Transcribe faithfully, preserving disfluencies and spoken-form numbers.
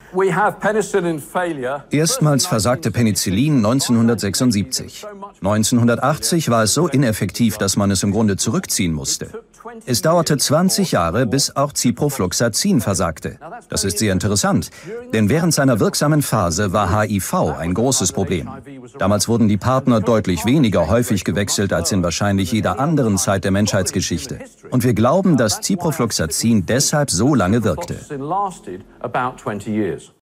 Erstmals versagte Penicillin neunzehnhundertsechsundsiebzig. neunzehnhundertachtzig war es so ineffektiv, dass man es im Grunde zurückziehen musste. Es dauerte zwanzig Jahre, bis auch Ciprofloxacin versagte. Das ist sehr interessant, denn während seiner wirksamen Phase war H I V ein großes Problem. Damals wurden die Partner deutlich weniger häufig gewechselt als in wahrscheinlich jeder anderen Zeit der Menschheitsgeschichte. Und wir glauben, dass Ciprofloxacin deshalb so lange wirkte.